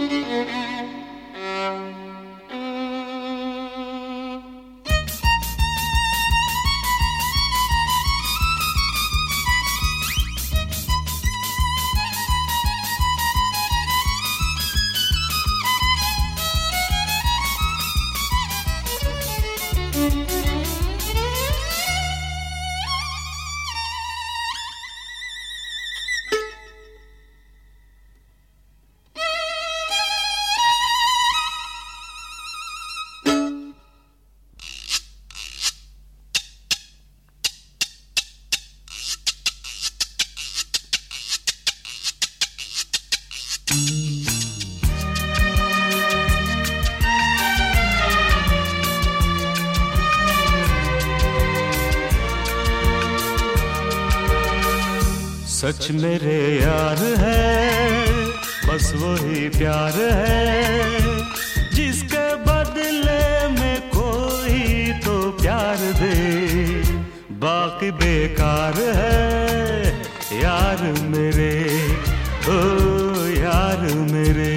सच मेरे यार है, बस वही प्यार है जिसके बदले में कोई तो प्यार दे। बाकी बेकार है यार मेरे, ओ यार मेरे।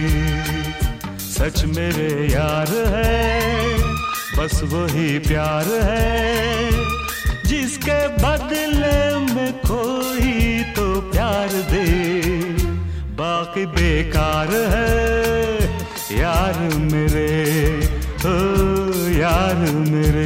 सच मेरे यार है, बस वही प्यार है जिसके बदले में कोई तो प्यार दे। बाकी बेकार है यार मेरे, ओ यार मेरे।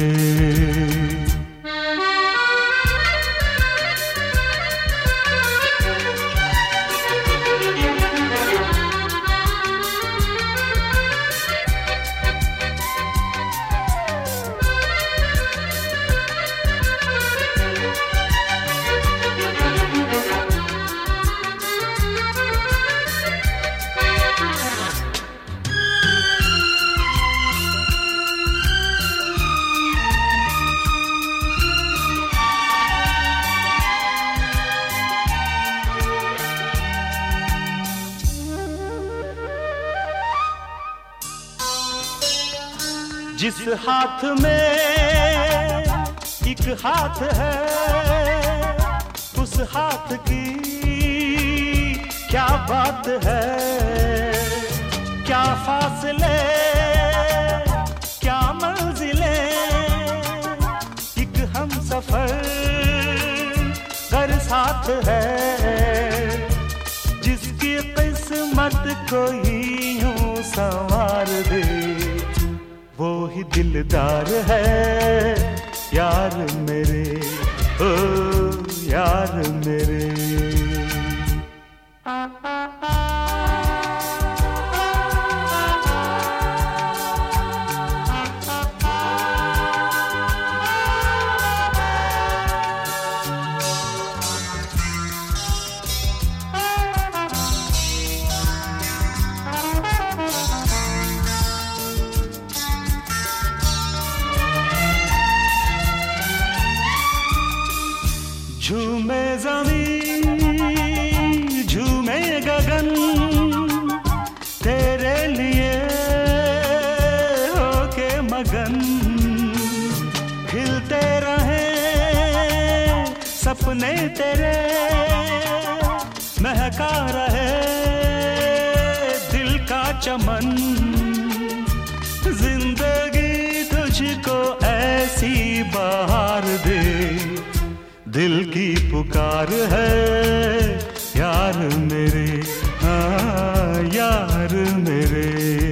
जिस हाथ में एक हाथ है, उस हाथ की क्या बात है। क्या फासले क्या मंजिलें, एक हम सफर कर साथ है। जिसकी किस्मत कोई यूं संवार दे, वो ही दिलदार है यार मेरे, ओ यार मेरे। झूमे ज़मीं झूमे गगन, तेरे लिए होके मगन। खिलते रहे सपने तेरे, महका रहे दिल का चमन। जिंदगी तुझको ऐसी बहार दे, दिल की पुकार है यार मेरे, हाँ यार मेरे।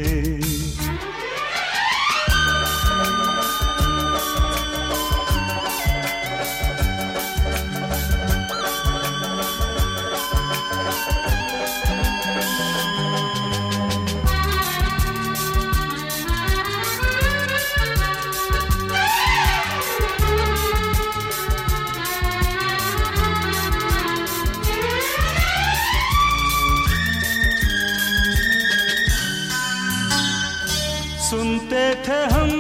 सुनते थे हम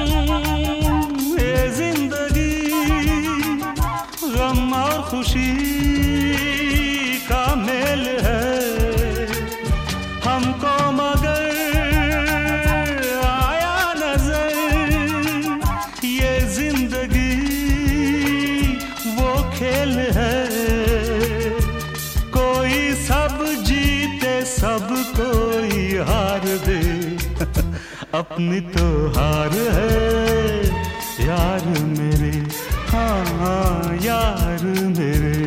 ये जिंदगी, गम और खुशी का मेल है। हमको मगर आया नजर ये जिंदगी वो खेल है। कोई सब जीते सब कोई हार अपनी तो हार है यार मेरे, हाँ यार मेरे,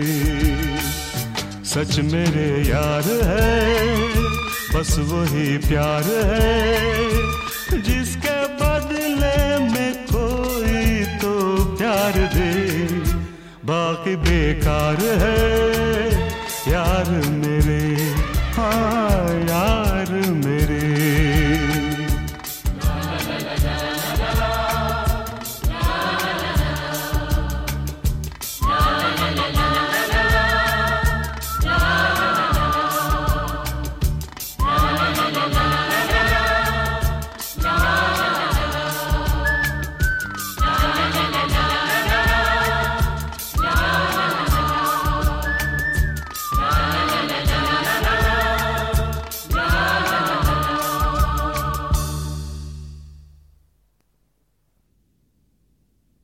सच मेरे यार है, बस वही प्यार है जिसके बदले में कोई तो प्यार दे, बाकी बेकार है यार